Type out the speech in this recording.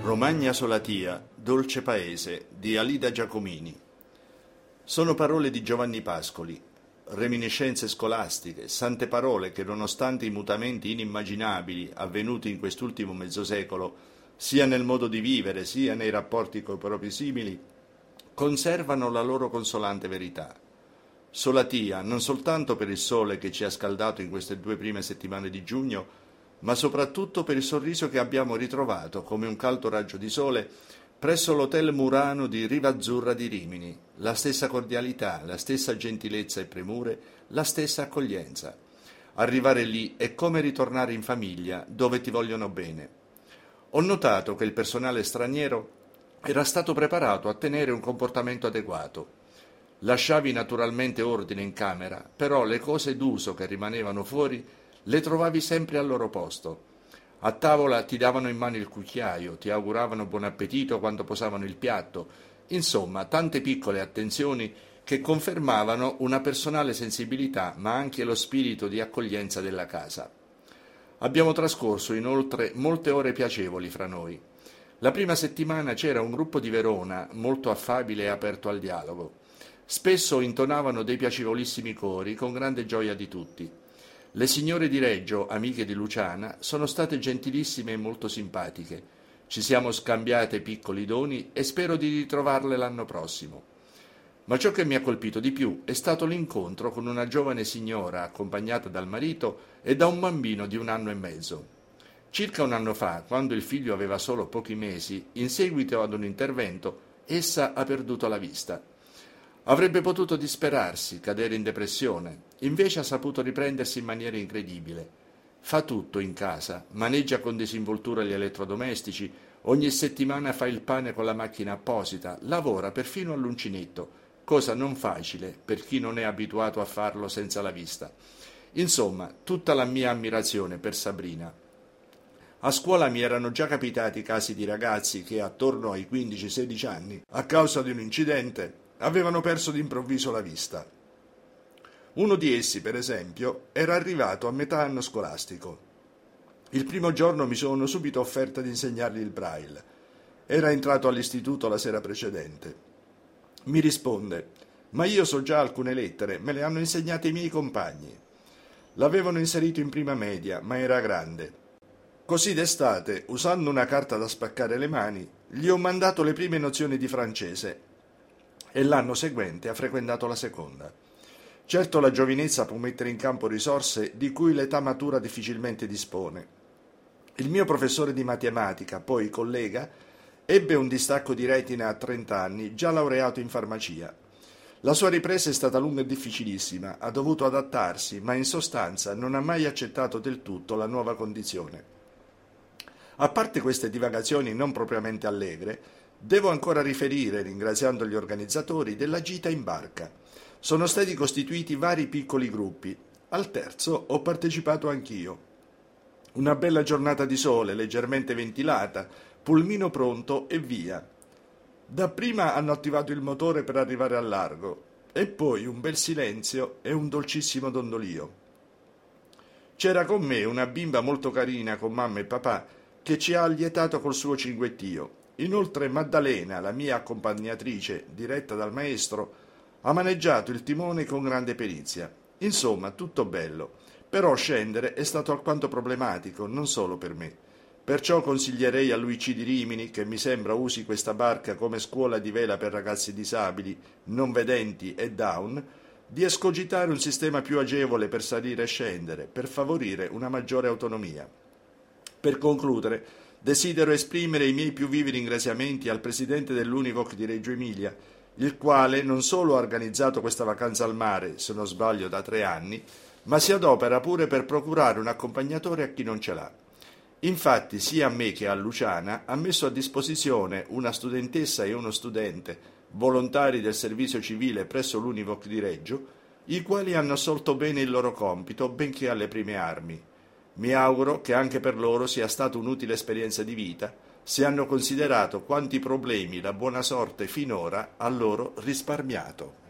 Romagna Solatia, dolce paese, di Alida Giacomini. Sono parole di Giovanni Pascoli, reminiscenze scolastiche, sante parole che, nonostante i mutamenti inimmaginabili avvenuti in quest'ultimo mezzo secolo, sia nel modo di vivere, sia nei rapporti coi propri simili, conservano la loro consolante verità. Solatia, non soltanto per il sole che ci ha scaldato in queste 2 prime settimane di giugno, ma soprattutto per il sorriso che abbiamo ritrovato come un caldo raggio di sole presso l'hotel Murano di Riva Azzurra di Rimini, la stessa cordialità, la stessa gentilezza e premure, la stessa accoglienza. Arrivare lì è come ritornare in famiglia, dove ti vogliono bene. Ho notato che il personale straniero era stato preparato a tenere un comportamento adeguato. Lasciavi naturalmente ordine in camera, però le cose d'uso che rimanevano fuori le trovavi sempre al loro posto. A tavola ti davano in mano il cucchiaio, ti auguravano buon appetito quando posavano il piatto. Insomma, tante piccole attenzioni che confermavano una personale sensibilità, ma anche lo spirito di accoglienza della casa. Abbiamo trascorso inoltre molte ore piacevoli fra noi. La prima settimana c'era un gruppo di Verona molto affabile e aperto al dialogo. Spesso intonavano dei piacevolissimi cori con grande gioia di tutti. Le signore di Reggio, amiche di Luciana, sono state gentilissime e molto simpatiche. Ci siamo scambiate piccoli doni e spero di ritrovarle l'anno prossimo. Ma ciò che mi ha colpito di più è stato l'incontro con una giovane signora accompagnata dal marito e da un bambino di 1 anno e mezzo. Circa 1 anno fa, quando il figlio aveva solo pochi mesi, in seguito ad un intervento, essa ha perduto la vista. Avrebbe potuto disperarsi, cadere in depressione, invece ha saputo riprendersi in maniera incredibile. Fa tutto in casa, maneggia con disinvoltura gli elettrodomestici, ogni settimana fa il pane con la macchina apposita, lavora perfino all'uncinetto, cosa non facile per chi non è abituato a farlo senza la vista. Insomma, tutta la mia ammirazione per Sabrina. A scuola mi erano già capitati casi di ragazzi che attorno ai 15-16 anni, a causa di un incidente, avevano perso d'improvviso la vista. Uno di essi, per esempio, era arrivato a metà anno scolastico. Il primo giorno mi sono subito offerta di insegnargli il braille. Era entrato all'istituto la sera precedente. Mi risponde: «Ma io so già alcune lettere, me le hanno insegnate i miei compagni». L'avevano inserito in prima media, ma era grande. Così d'estate, usando una carta da spaccare le mani, gli ho mandato le prime nozioni di francese e l'anno seguente ha frequentato la seconda. Certo, la giovinezza può mettere in campo risorse di cui l'età matura difficilmente dispone. Il mio professore di matematica, poi collega, ebbe un distacco di retina a 30 anni, già laureato in farmacia. La sua ripresa è stata lunga e difficilissima, ha dovuto adattarsi, ma in sostanza non ha mai accettato del tutto la nuova condizione. A parte queste divagazioni non propriamente allegre, devo ancora riferire, ringraziando gli organizzatori, della gita in barca. Sono stati costituiti vari piccoli gruppi. Al terzo ho partecipato anch'io. Una bella giornata di sole, leggermente ventilata, pulmino pronto e via. Dapprima hanno attivato il motore per arrivare al largo, e poi un bel silenzio e un dolcissimo dondolio. C'era con me una bimba molto carina con mamma e papà che ci ha allietato col suo cinguettio. Inoltre Maddalena, la mia accompagnatrice, diretta dal maestro, ha maneggiato il timone con grande perizia. Insomma, tutto bello. Però scendere è stato alquanto problematico, non solo per me. Perciò consiglierei a l'UIC di Rimini, che mi sembra usi questa barca come scuola di vela per ragazzi disabili, non vedenti e down, di escogitare un sistema più agevole per salire e scendere, per favorire una maggiore autonomia. Per concludere, desidero esprimere i miei più vivi ringraziamenti al presidente dell'Univoc di Reggio Emilia, il quale non solo ha organizzato questa vacanza al mare, se non sbaglio da 3 anni, ma si adopera pure per procurare un accompagnatore a chi non ce l'ha. Infatti, sia a me che a Luciana ha messo a disposizione una studentessa e uno studente, volontari del servizio civile presso l'Univoc di Reggio, i quali hanno assolto bene il loro compito, benché alle prime armi. Mi auguro che anche per loro sia stata un'utile esperienza di vita, se hanno considerato quanti problemi la buona sorte finora ha loro risparmiato.